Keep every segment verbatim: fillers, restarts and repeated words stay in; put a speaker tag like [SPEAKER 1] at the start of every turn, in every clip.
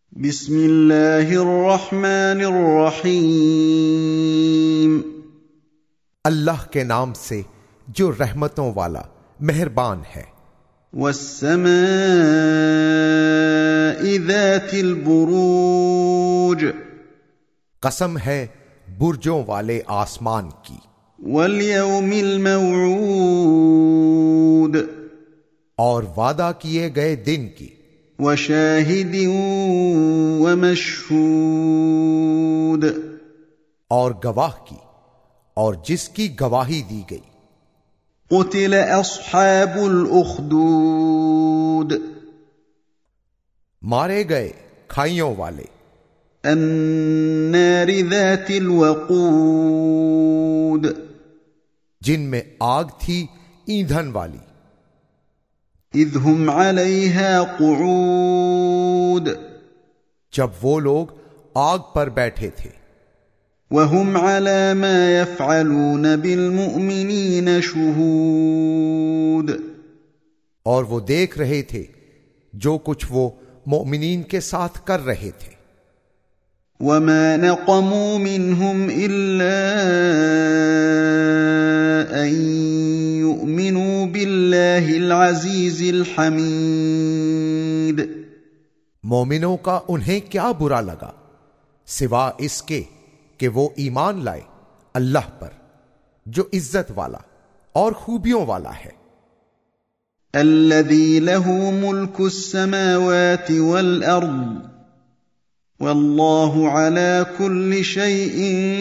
[SPEAKER 1] بسم اللہ الرحمن الرحیم
[SPEAKER 2] اللہ کے نام سے جو رحمتوں والا مہربان ہے۔
[SPEAKER 1] والسماء ذات البروج،
[SPEAKER 2] قسم ہے برجوں والے آسمان کی۔
[SPEAKER 1] والیوم الموعود،
[SPEAKER 2] اور وعدہ کیے گئے دن کی۔
[SPEAKER 1] وشاہد ومشہود،
[SPEAKER 2] اور گواہ کی اور جس کی گواہی دی گئی۔
[SPEAKER 1] قتل اصحاب الاخدود،
[SPEAKER 2] مارے گئے کھائیوں والے۔
[SPEAKER 1] النار ذات الوقود،
[SPEAKER 2] جن میں آگ تھی ایندھن والی۔
[SPEAKER 1] اذ ہم علیہا قعود،
[SPEAKER 2] جب وہ لوگ آگ پر بیٹھے تھے۔
[SPEAKER 1] وہم علی ما یفعلون بالمؤمنین شہود،
[SPEAKER 2] اور وہ دیکھ رہے تھے جو کچھ وہ مومنین کے ساتھ کر رہے تھے۔
[SPEAKER 1] وما نقموا منہم الا ان یؤمنوا باللہ العزیز الحمید،
[SPEAKER 2] مومنوں کا انہیں کیا برا لگا سوا اس کے کہ وہ ایمان لائے اللہ پر جو عزت والا اور خوبیوں والا ہے۔
[SPEAKER 1] الذی لہ ملک السماوات والارض واللہ علی کل شیء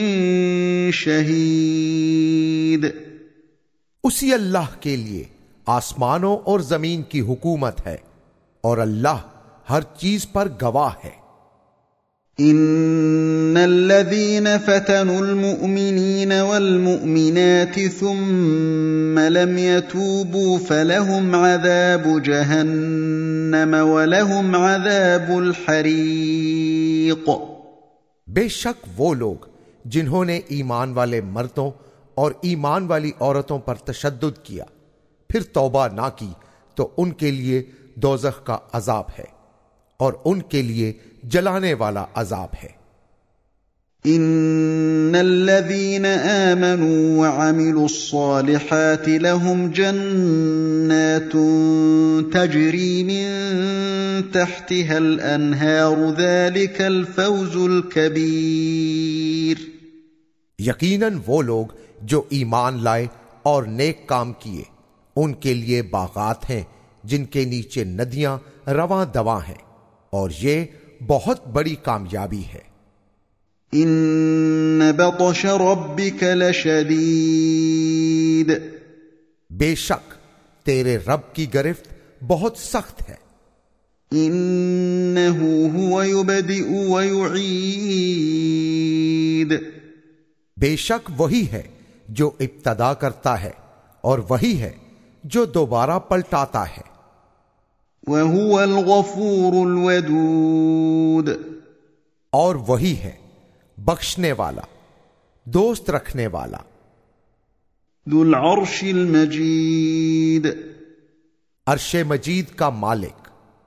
[SPEAKER 1] شہید،
[SPEAKER 2] اسی اللہ کے لیے آسمانوں اور زمین کی حکومت ہے اور اللہ ہر چیز پر گواہ ہے۔
[SPEAKER 1] ان الذين فتنوا المؤمنين والمؤمنات ثم لم يتوبوا فلهم عذاب جهنم ولهم عذاب الحريق،
[SPEAKER 2] بے شک وہ لوگ جنہوں نے ایمان والے مردوں اور ایمان والی عورتوں پر تشدد کیا پھر توبہ نہ کی تو ان کے لیے دوزخ کا عذاب ہے اور ان کے لیے جلانے والا عذاب ہے۔
[SPEAKER 1] ان الذين آمنوا وعملوا الصالحات لهم جنات تجري من تحتها الانهار ذلك الفوز الكبير،
[SPEAKER 2] یقیناً وہ لوگ جو ایمان لائے اور نیک کام کیے ان کے لیے باغات ہیں جن کے نیچے ندیاں رواں دواں ہیں، اور یہ بہت بڑی کامیابی ہے۔
[SPEAKER 1] ان بطش ربک لشدید،
[SPEAKER 2] بے شک تیرے رب کی گرفت بہت سخت ہے۔
[SPEAKER 1] انہ هو یبدئ ویعید،
[SPEAKER 2] بے شک وہی ہے جو ابتدا کرتا ہے اور وہی ہے جو دوبارہ پلٹاتا ہے۔
[SPEAKER 1] وَهُوَ الْغَفُورُ الْوَدُودُ،
[SPEAKER 2] اور وہی ہے بخشنے والا دوست رکھنے والا۔
[SPEAKER 1] ذو العرش المجید،
[SPEAKER 2] عرش مجید کا مالک۔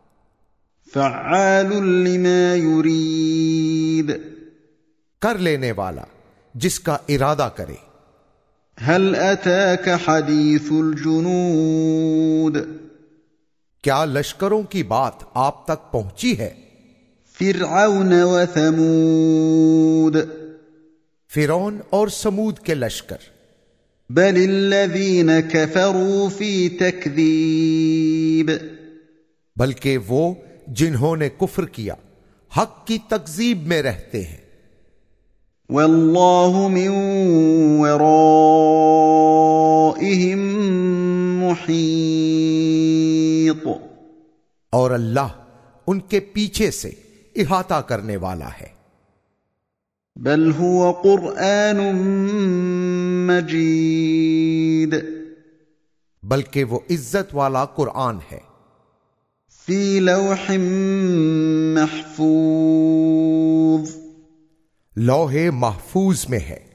[SPEAKER 1] فعال لما يريد،
[SPEAKER 2] کر لینے والا جس کا ارادہ کرے۔
[SPEAKER 1] هل أتاك حدیث الجنود،
[SPEAKER 2] کیا لشکروں کی بات آپ تک پہنچی ہے؟
[SPEAKER 1] فرعون وثمود،
[SPEAKER 2] فرعون اور سمود کے لشکر۔
[SPEAKER 1] بل الذین کفروا فی تکذیب،
[SPEAKER 2] بلکہ وہ جنہوں نے کفر کیا حق کی تکذیب میں رہتے ہیں۔
[SPEAKER 1] واللہ من ورائہم محیط،
[SPEAKER 2] اور اللہ ان کے پیچھے سے احاطہ کرنے والا ہے۔
[SPEAKER 1] بل هو قرآن مجید،
[SPEAKER 2] بلکہ وہ عزت والا قرآن ہے۔
[SPEAKER 1] فی لوح محفوظ،
[SPEAKER 2] لوح محفوظ میں ہے۔